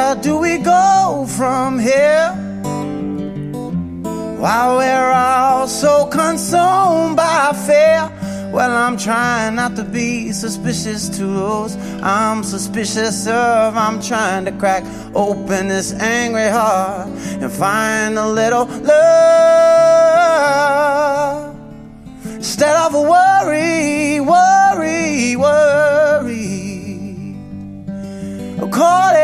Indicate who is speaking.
Speaker 1: Where do we go from here? While we're all so consumed by fear. Well, I'm trying not to be suspicious to those I'm suspicious of. I'm trying to crack open this angry heart and find a little love instead of a worry, worry, worry. Call